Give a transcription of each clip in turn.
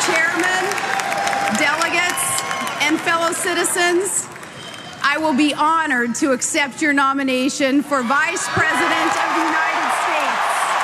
Chairman, delegates, and fellow citizens, I will be honored to accept your nomination for Vice President of the United States.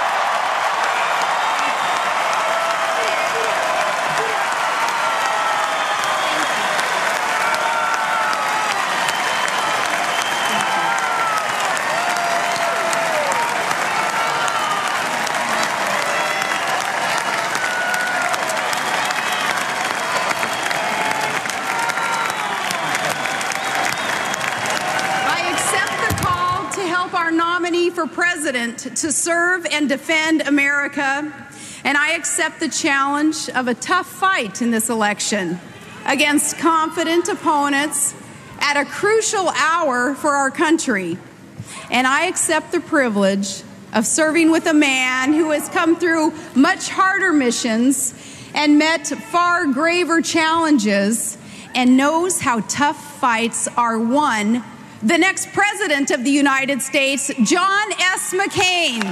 For president to serve and defend America, and I accept the challenge of a tough fight in this election against confident opponents at a crucial hour for our country. And I accept the privilege of serving with a man who has come through much harder missions and met far graver challenges and knows how tough fights are won. The next President of the United States, John S. McCain.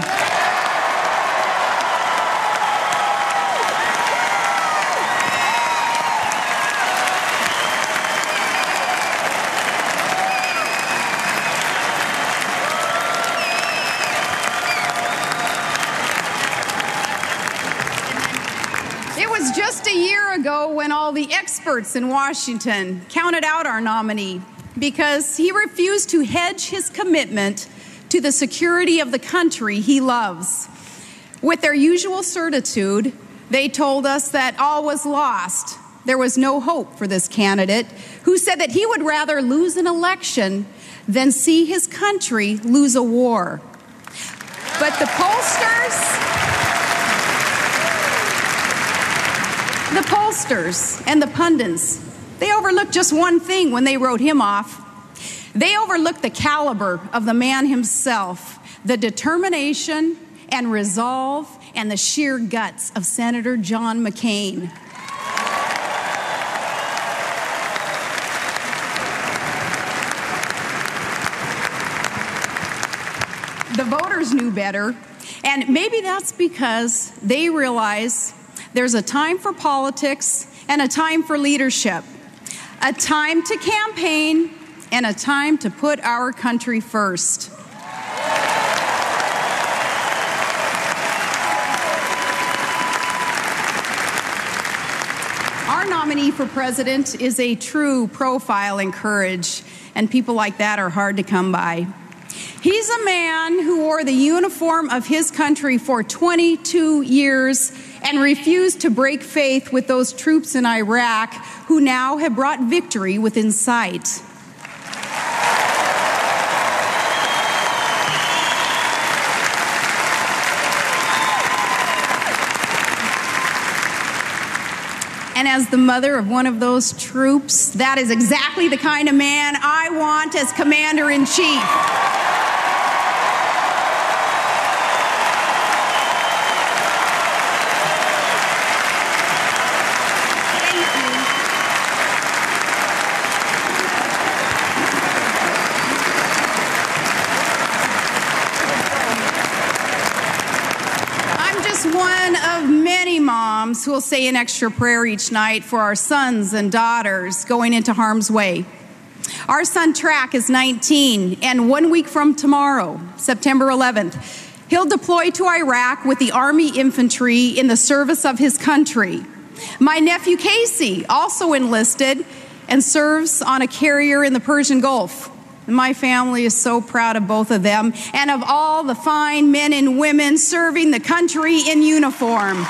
It was just a year ago when all the experts in Washington counted out our nominee, because he refused to hedge his commitment to the security of the country he loves. With their usual certitude, they told us that all was lost. There was no hope for this candidate, who said that he would rather lose an election than see his country lose a war. But the pollsters and the pundits, they overlooked just one thing when they wrote him off. They overlooked the caliber of the man himself, the determination and resolve and the sheer guts of Senator John McCain. The voters knew better, and maybe that's because they realize there's a time for politics and a time for leadership, a time to campaign and a time to put our country first. Our nominee for president is a true profile in courage, and people like that are hard to come by. He's a man who wore the uniform of his country for 22 years and refused to break faith with those troops in Iraq who now have brought victory within sight. And as the mother of one of those troops, that is exactly the kind of man I want as Commander-in-Chief. One of many moms who will say an extra prayer each night for our sons and daughters going into harm's way. Our son Track is 19, and 1 week from tomorrow, September 11th, he'll deploy to Iraq with the Army infantry in the service of his country. My nephew Casey also enlisted and serves on a carrier in the Persian Gulf. My family is so proud of both of them and of all the fine men and women serving the country in uniform.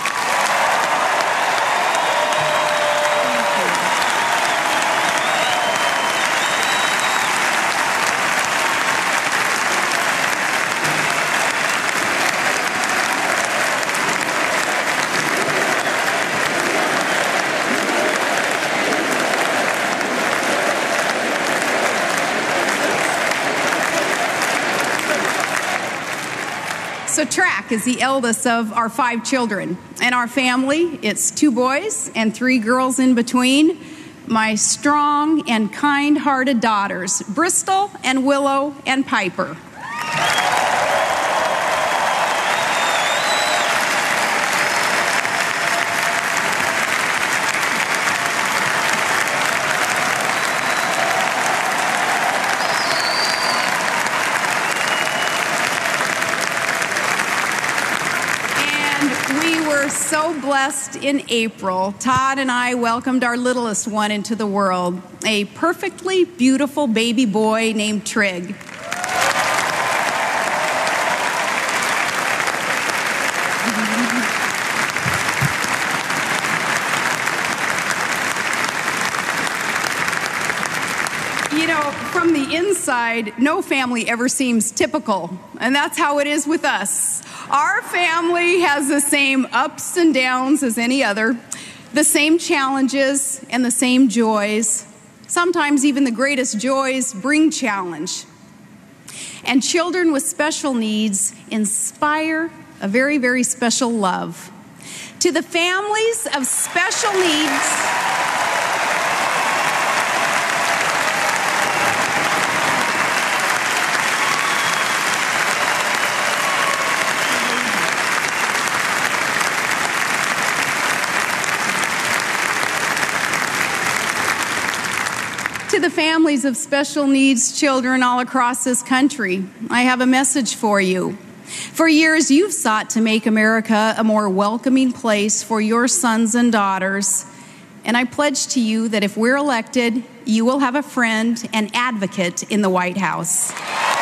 So Track is the eldest of our 5 children. And our family, it's 2 boys and 3 girls in between. My strong and kind-hearted daughters, Bristol and Willow and Piper. so blessed in April. Todd and I welcomed our littlest one into the world, a perfectly beautiful baby boy named Trig. You know, from the inside, no family ever seems typical, and that's how it is with us. Our family has the same ups and downs as any other, the same challenges and the same joys. Sometimes even the greatest joys bring challenge. And children with special needs inspire a very, very special love. To the families of special needs, special needs children all across this country, I have a message for you. For years, you've sought to make America a more welcoming place for your sons and daughters. And I pledge to you that if we're elected, you will have a friend and advocate in the White House.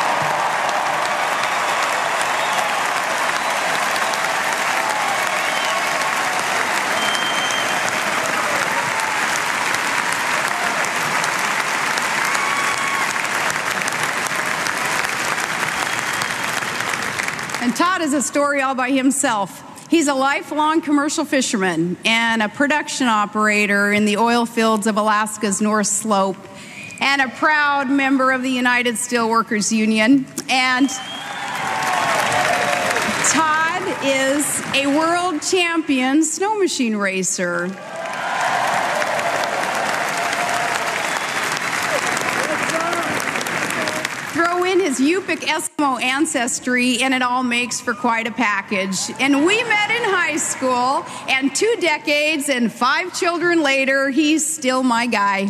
And Todd is a story all by himself. He's a lifelong commercial fisherman and a production operator in the oil fields of Alaska's North Slope, and a proud member of the United Steelworkers Union. And Todd is a world champion snow machine racer. Throw in his Yupik Eskimo ancestry, and it all makes for quite a package. And we met in high school, and 2 decades and 5 children later, he's still my guy.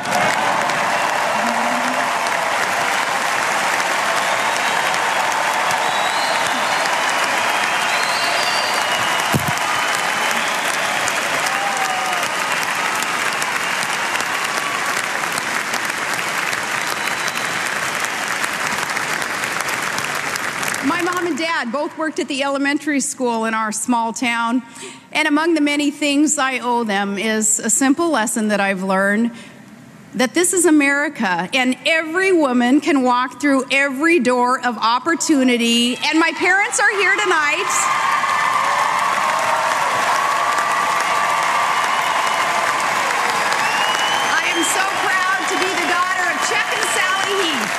My mom and dad both worked at the elementary school in our small town, and among the many things I owe them is a simple lesson that I've learned, that this is America, and every woman can walk through every door of opportunity, and my parents are here tonight. I am so proud to be the daughter of Chuck and Sally Heath.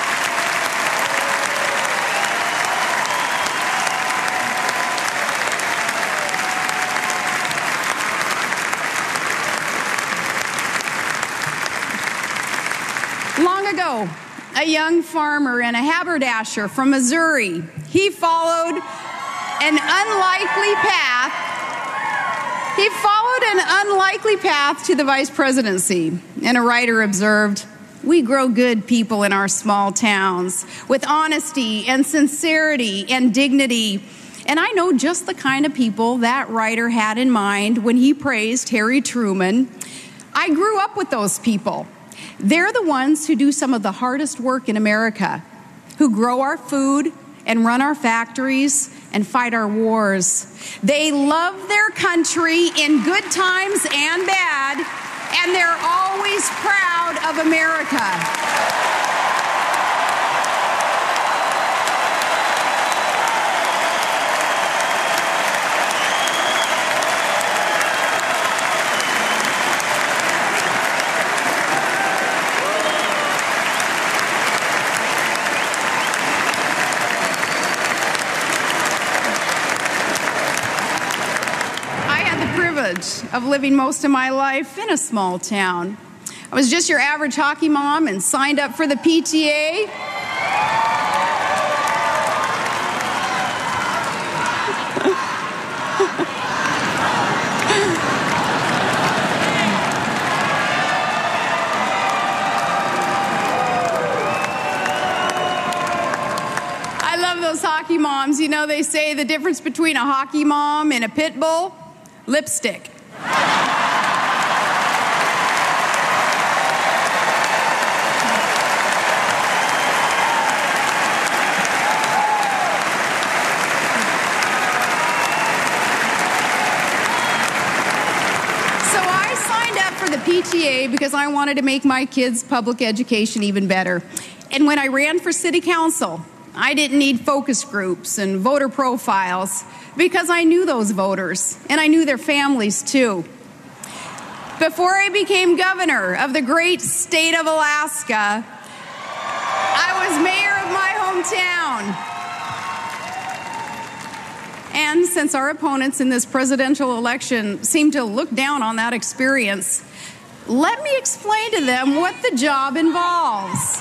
Long ago, a young farmer and a haberdasher from Missouri, he followed an unlikely path. He followed an unlikely path to the vice presidency. And a writer observed, "We grow good people in our small towns with honesty and sincerity and dignity." And I know just the kind of people that writer had in mind when he praised Harry Truman. I grew up with those people. They're the ones who do some of the hardest work in America, who grow our food and run our factories and fight our wars. They love their country in good times and bad, and they're always proud of America. Of living most of my life in a small town. I was just your average hockey mom and signed up for the PTA. I love those hockey moms. You know, they say the difference between a hockey mom and a pit bull. Lipstick. The PTA because I wanted to make my kids' public education even better. And when I ran for city council, I didn't need focus groups and voter profiles because I knew those voters and I knew their families too. Before I became governor of the great state of Alaska, I was mayor of my hometown. And since our opponents in this presidential election seem to look down on that experience, let me explain to them what the job involves.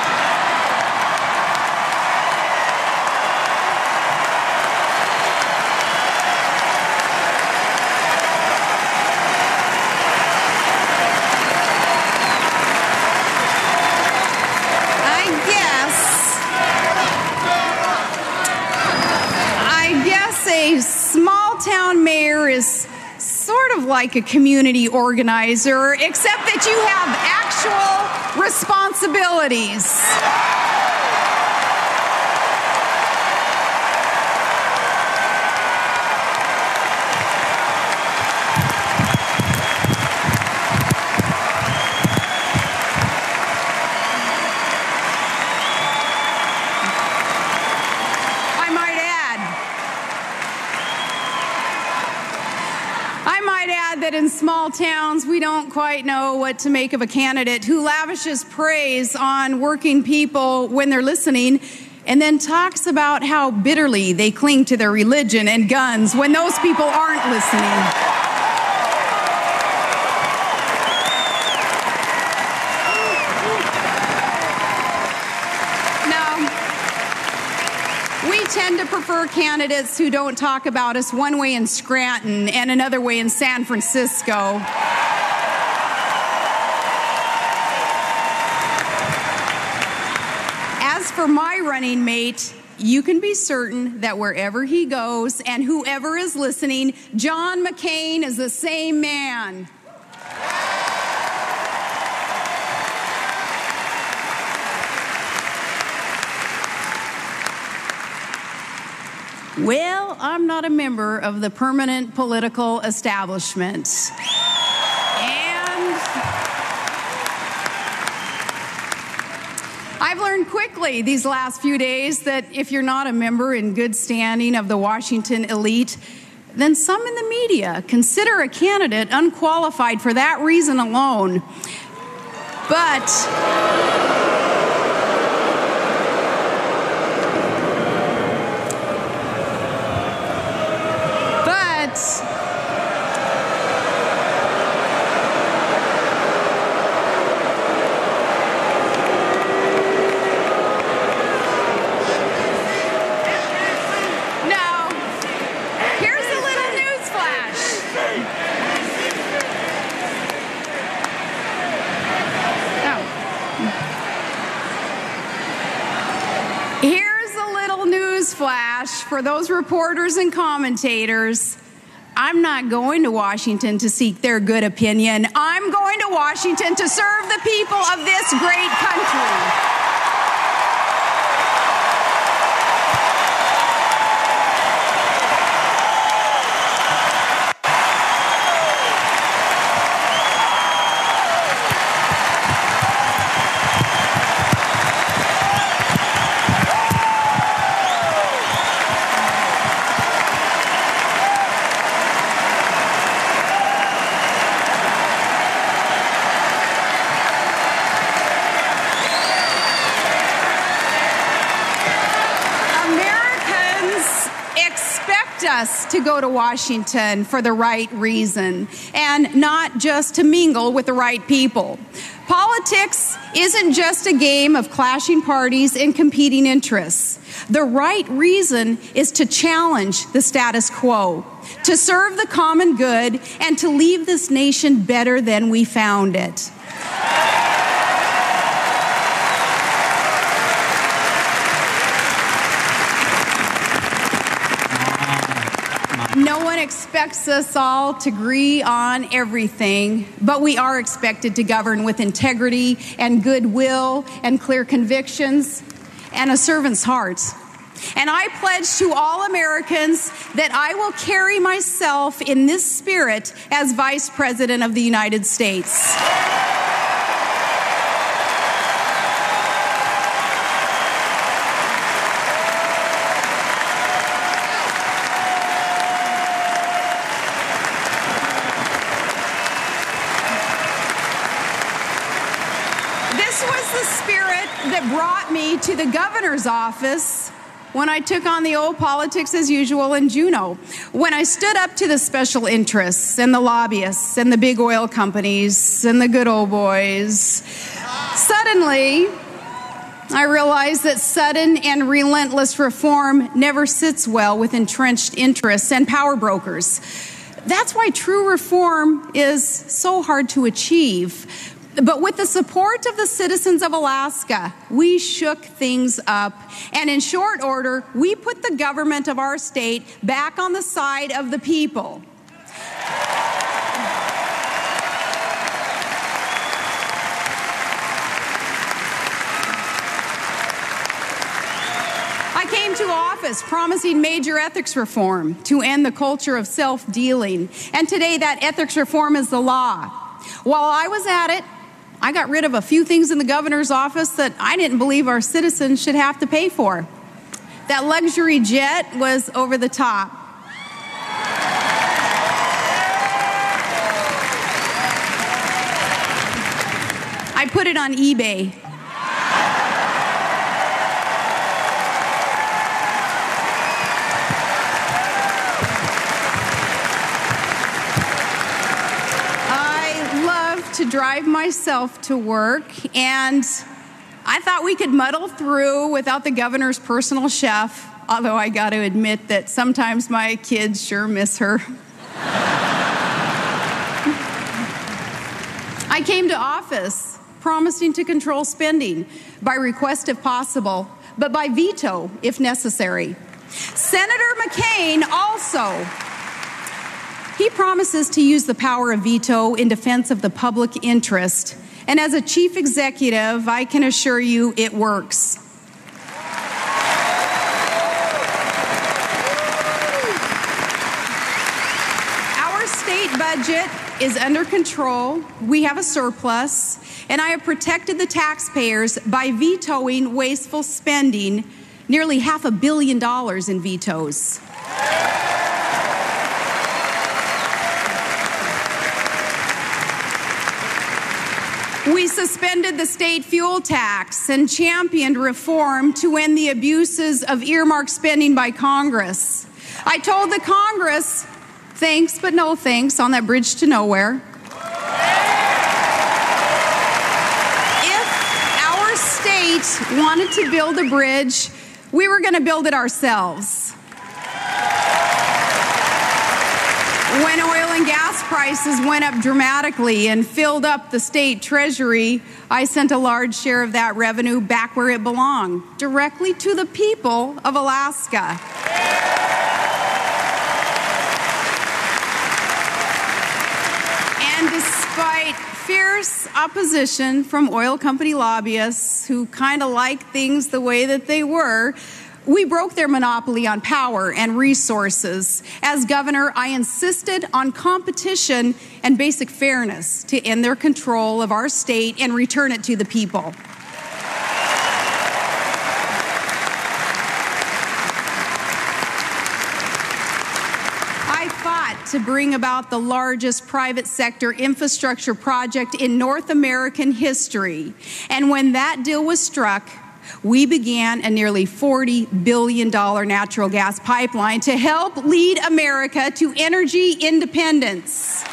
I guess a small-town mayor is sort of like a community organizer, except that you have actual responsibilities. That in small towns, we don't quite know what to make of a candidate who lavishes praise on working people when they're listening and then talks about how bitterly they cling to their religion and guns when those people aren't listening. We tend to prefer candidates who don't talk about us one way in Scranton and another way in San Francisco. As for my running mate, you can be certain that wherever he goes and whoever is listening, John McCain is the same man. Well, I'm not a member of the permanent political establishment. And I've learned quickly these last few days that if you're not a member in good standing of the Washington elite, then some in the media consider a candidate unqualified for that reason alone. But for those reporters and commentators, I'm not going to Washington to seek their good opinion. I'm going to Washington to serve the people of this great country. Us to go to Washington for the right reason and not just to mingle with the right people. Politics isn't just a game of clashing parties and competing interests. The right reason is to challenge the status quo, to serve the common good, and to leave this nation better than we found it. No one expects us all to agree on everything, but we are expected to govern with integrity and goodwill and clear convictions and a servant's heart. And I pledge to all Americans that I will carry myself in this spirit as Vice President of the United States. This was the spirit that brought me to the governor's office when I took on the old politics as usual in Juneau, when I stood up to the special interests and the lobbyists and the big oil companies and the good old boys. Suddenly, I realized that sudden and relentless reform never sits well with entrenched interests and power brokers. That's why true reform is so hard to achieve. But with the support of the citizens of Alaska, we shook things up. And in short order, we put the government of our state back on the side of the people. I came to office promising major ethics reform to end the culture of self-dealing. And today that ethics reform is the law. While I was at it, I got rid of a few things in the governor's office that I didn't believe our citizens should have to pay for. That luxury jet was over the top. I put it on eBay. To drive myself to work, and I thought we could muddle through without the governor's personal chef, although I got to admit that sometimes my kids sure miss her. I came to office promising to control spending by request if possible, but by veto if necessary. Senator McCain also he promises to use the power of veto in defense of the public interest. And as a chief executive, I can assure you it works. Our state budget is under control. We have a surplus. And I have protected the taxpayers by vetoing wasteful spending, nearly $500 million in vetoes. We suspended the state fuel tax and championed reform to end the abuses of earmark spending by Congress. I told the Congress, thanks but no thanks on that bridge to nowhere. If our state wanted to build a bridge, we were going to build it ourselves. When oil and gas prices went up dramatically and filled up the state treasury, I sent a large share of that revenue back where it belonged, directly to the people of Alaska. And despite fierce opposition from oil company lobbyists who kind of like things the way that they were, we broke their monopoly on power and resources. As governor, I insisted on competition and basic fairness to end their control of our state and return it to the people. I fought to bring about the largest private sector infrastructure project in North American history. And when that deal was struck, we began a nearly $40 billion natural gas pipeline to help lead America to energy independence.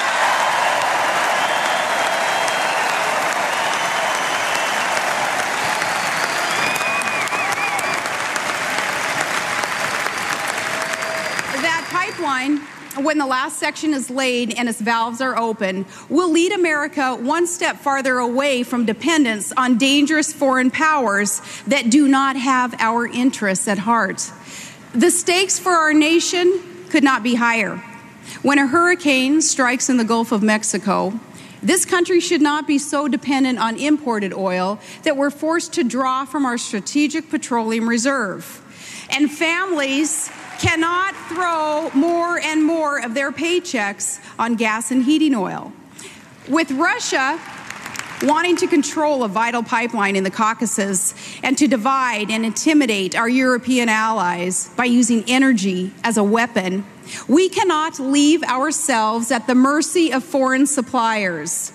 That pipeline, when the last section is laid and its valves are open, will lead America one step farther away from dependence on dangerous foreign powers that do not have our interests at heart. The stakes for our nation could not be higher. When a hurricane strikes in the Gulf of Mexico, this country should not be so dependent on imported oil that we're forced to draw from our strategic petroleum reserve. And families cannot throw more and more of their paychecks on gas and heating oil. With Russia wanting to control a vital pipeline in the Caucasus and to divide and intimidate our European allies by using energy as a weapon, we cannot leave ourselves at the mercy of foreign suppliers.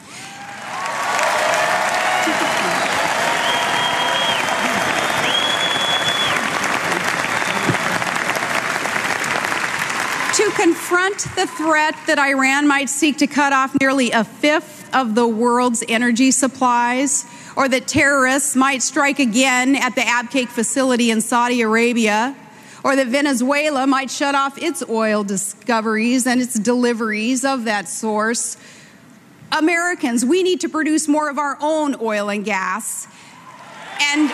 To confront the threat that Iran might seek to cut off nearly a fifth of the world's energy supplies, or that terrorists might strike again at the Abqaiq facility in Saudi Arabia, or that Venezuela might shut off its oil discoveries and its deliveries of that source, Americans, we need to produce more of our own oil and gas and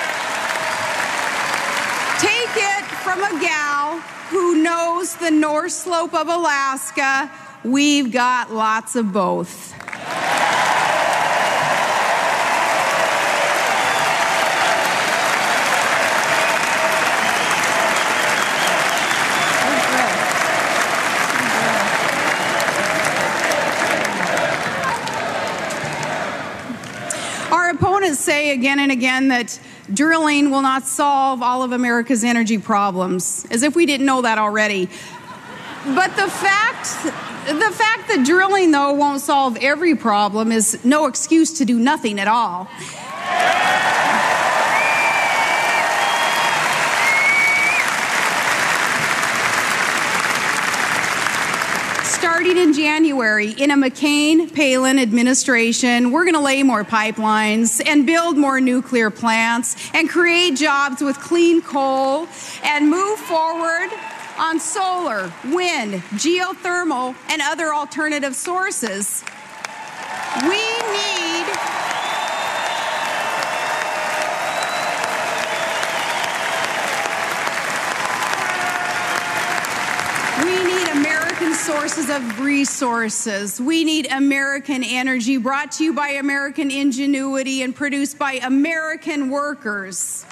take it from a gal who knows the North Slope of Alaska. We've got lots of both. Our opponents say again and again that drilling will not solve all of America's energy problems, as if we didn't know that already. But the fact that drilling, though, won't solve every problem is no excuse to do nothing at all. Starting in January, in a McCain-Palin administration, we're going to lay more pipelines and build more nuclear plants and create jobs with clean coal and move forward on solar, wind, geothermal, and other alternative sources. We need American sources of resources. We need American energy brought to you by American ingenuity and produced by American workers.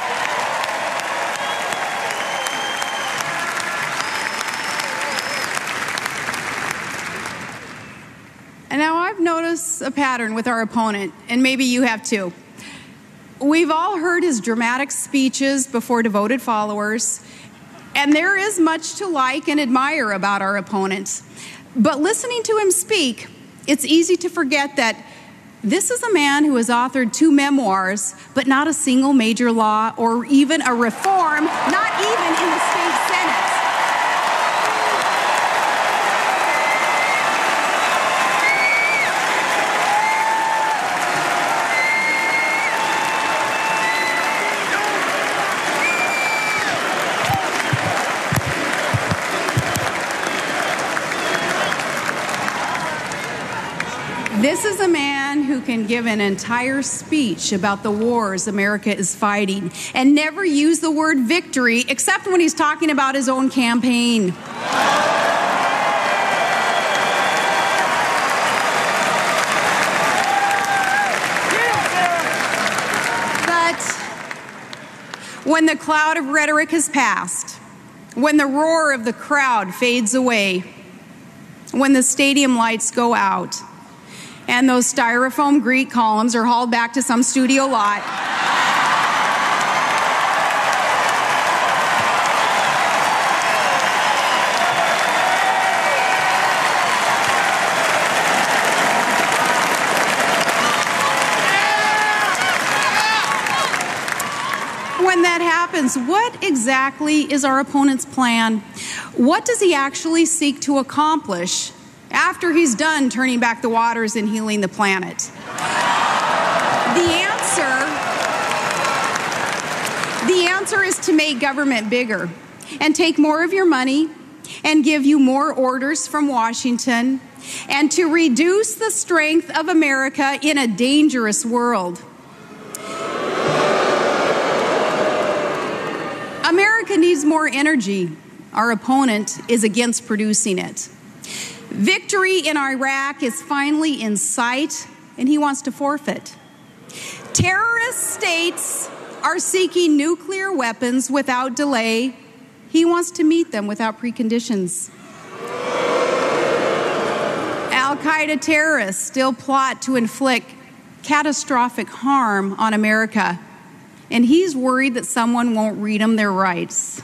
And now I've noticed a pattern with our opponent, and maybe you have too. We've all heard his dramatic speeches before devoted followers, and there is much to like and admire about our opponent. But listening to him speak, it's easy to forget that this is a man who has authored 2 memoirs, but not a single major law or even a reform, not even in the state Senate. This is a man who can give an entire speech about the wars America is fighting and never use the word victory except when he's talking about his own campaign. But when the cloud of rhetoric has passed, when the roar of the crowd fades away, when the stadium lights go out, and those styrofoam Greek columns are hauled back to some studio lot, when that happens, what exactly is our opponent's plan? What does he actually seek to accomplish after he's done turning back the waters and healing the planet? The answer is to make government bigger and take more of your money and give you more orders from Washington and to reduce the strength of America in a dangerous world. America needs more energy, Our opponent is against producing it. Victory in Iraq is finally in sight, and he wants to forfeit. Terrorist states are seeking nuclear weapons without delay. He wants to meet them without preconditions. Al-Qaeda terrorists still plot to inflict catastrophic harm on America, and he's worried that someone won't read them their rights.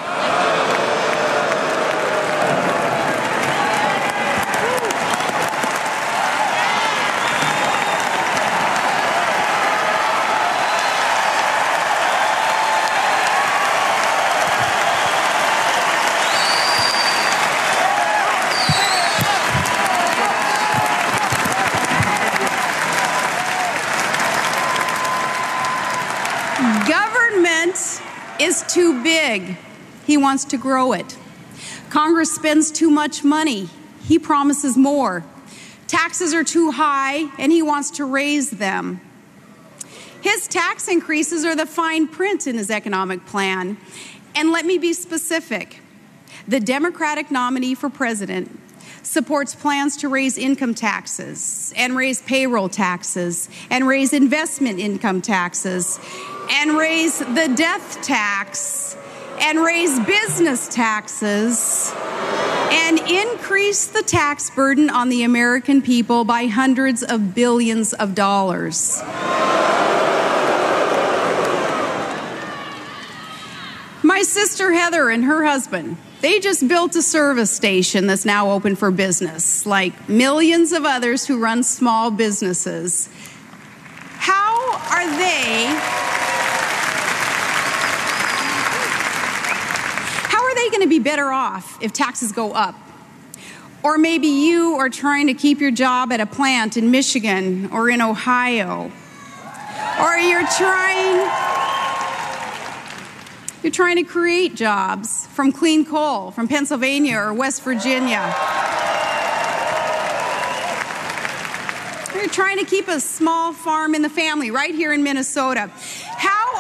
Government is too big. He wants to grow it. Congress spends too much money. He promises more. Taxes are too high, and he wants to raise them. His tax increases are the fine print in his economic plan. And let me be specific. The Democratic nominee for president supports plans to raise income taxes and raise payroll taxes and raise investment income taxes and raise the death tax and raise business taxes and increase the tax burden on the American people by hundreds of billions of dollars. My sister Heather and her husband, they just built a service station that's now open for business, like millions of others who run small businesses. How are they going to be better off if taxes go up? Or maybe you are trying to keep your job at a plant in Michigan or in Ohio. Or you're trying to create jobs from clean coal from Pennsylvania or West Virginia. You're trying to keep a small farm in the family right here in Minnesota. How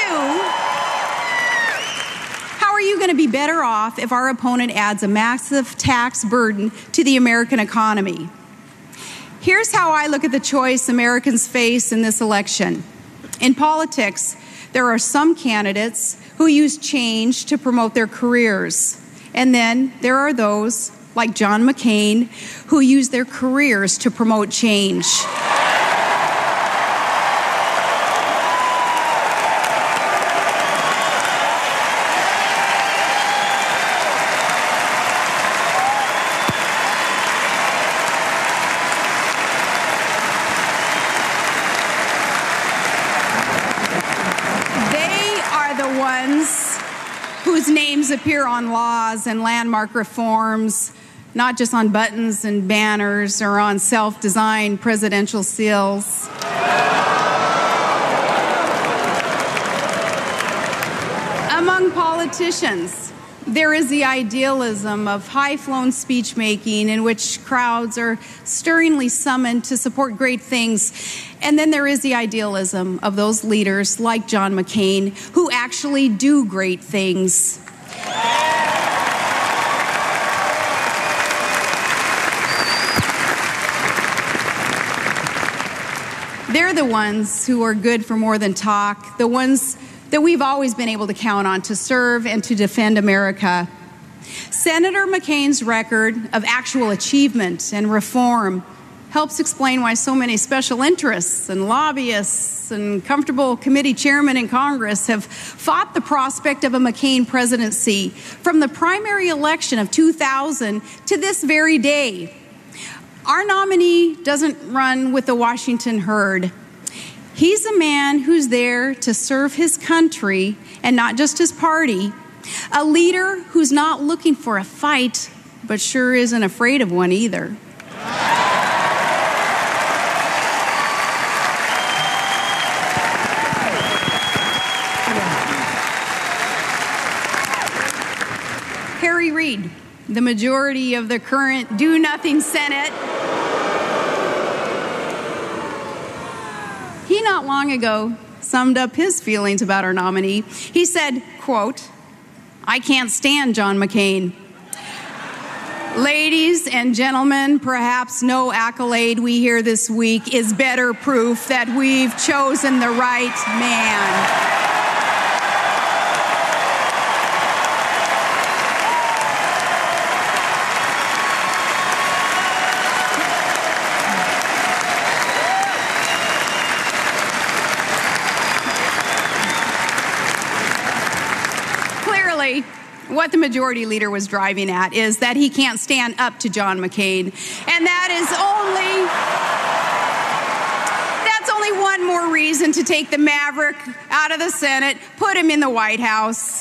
are you going to be better off if our opponent adds a massive tax burden to the American economy? Here's how I look at the choice Americans face in this election. In politics, there are some candidates who use change to promote their careers. And then there are those, like John McCain, who use their careers to promote change. Whose names appear on laws and landmark reforms, not just on buttons and banners or on self-designed presidential seals. Among politicians, there is the idealism of high-flown speech-making in which crowds are stirringly summoned to support great things. And then there is the idealism of those leaders like John McCain who actually do great things. They're the ones who are good for more than talk, the ones that we've always been able to count on to serve and to defend America. Senator McCain's record of actual achievement and reform helps explain why so many special interests and lobbyists and comfortable committee chairmen in Congress have fought the prospect of a McCain presidency from the primary election of 2000 to this very day. Our nominee doesn't run with the Washington herd. He's a man who's there to serve his country and not just his party, a leader who's not looking for a fight, but sure isn't afraid of one either. Harry Reid, the majority of the current do-nothing Senate, he not long ago summed up his feelings about our nominee. He said, quote, I can't stand John McCain. Ladies and gentlemen, perhaps no accolade we hear this week is better proof that we've chosen the right man. What the majority leader was driving at is that he can't stand up to John McCain. And that's only one more reason to take the maverick out of the Senate, put him in the White House.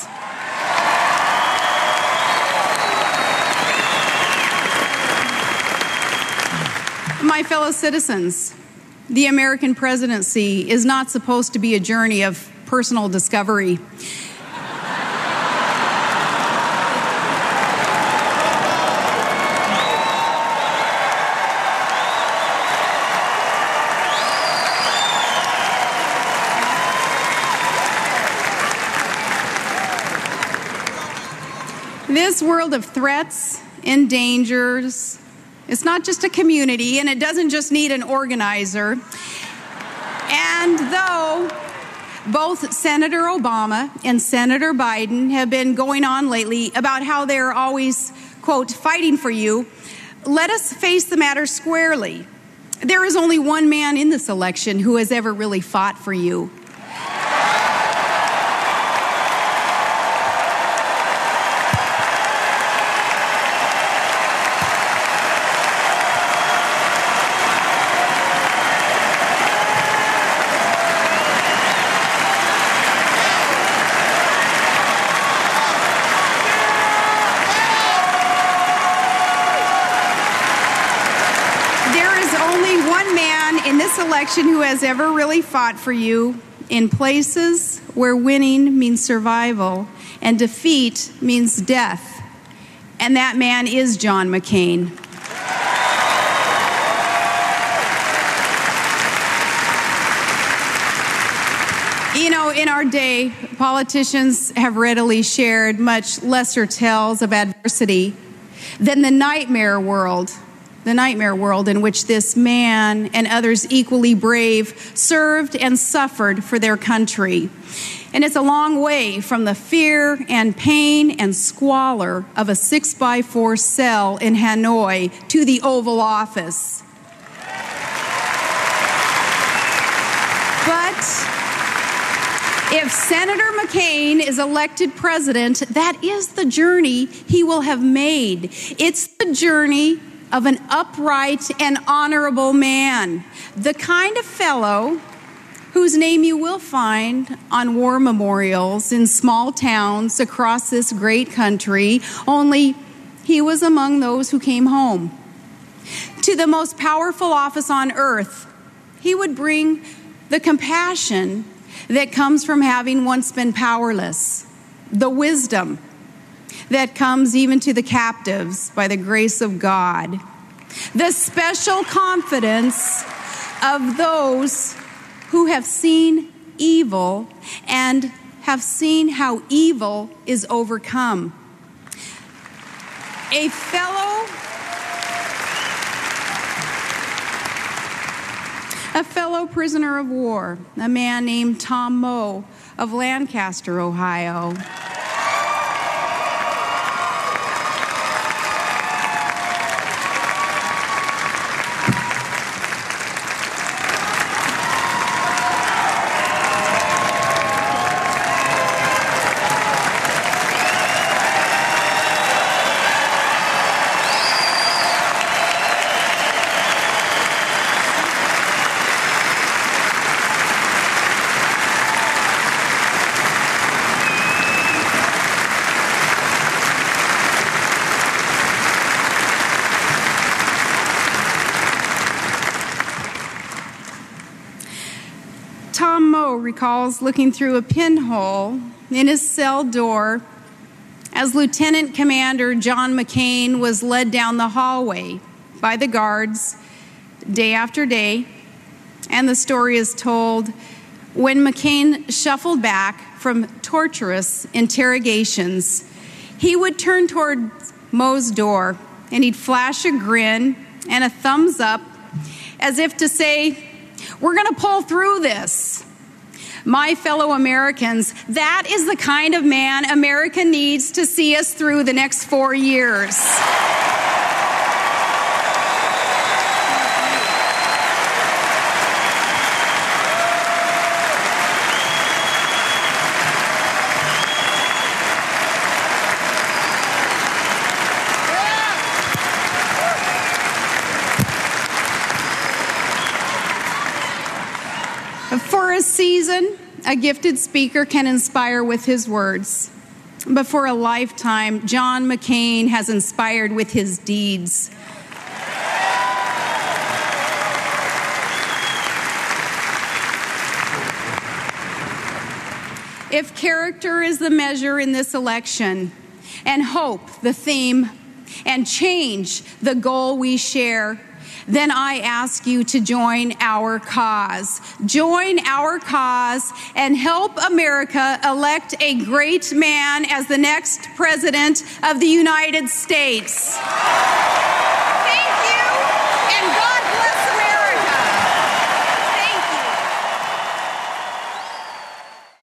My fellow citizens, the American presidency is not supposed to be a journey of personal discovery. This world of threats and dangers, it's not just a community, and it doesn't just need an organizer. And though both Senator Obama and Senator Biden have been going on lately about how they're always, quote, fighting for you, let us face the matter squarely. There is only one man in this election who has ever really fought for you. Election who has ever really fought for you in places where winning means survival and defeat means death. And that man is John McCain. You know, in our day, politicians have readily shared much lesser tales of adversity than the nightmare world in which this man and others equally brave served and suffered for their country. And it's a long way from the fear and pain and squalor of a 6x4 cell in Hanoi to the Oval Office. But if Senator McCain is elected president, that is the journey he will have made. It's the journey of an upright and honorable man, the kind of fellow whose name you will find on war memorials in small towns across this great country, only he was among those who came home. To the most powerful office on earth, he would bring the compassion that comes from having once been powerless, the wisdom that comes even to the captives by the grace of God, the special confidence of those who have seen evil and have seen how evil is overcome. A fellow prisoner of war, a man named Tom Moe of Lancaster, Ohio. Tom Moe recalls looking through a pinhole in his cell door as Lieutenant Commander John McCain was led down the hallway by the guards day after day. And the story is told when McCain shuffled back from torturous interrogations he would turn toward Mo's door and he'd flash a grin and a thumbs up as if to say, "We're going to pull through this." My fellow Americans, that is the kind of man America needs to see us through the next 4 years. For a season, a gifted speaker can inspire with his words. But for a lifetime, John McCain has inspired with his deeds. If character is the measure in this election, and hope the theme, and change the goal we share, then I ask you to join our cause. Join our cause and help America elect a great man as the next President of the United States. Thank you, and God bless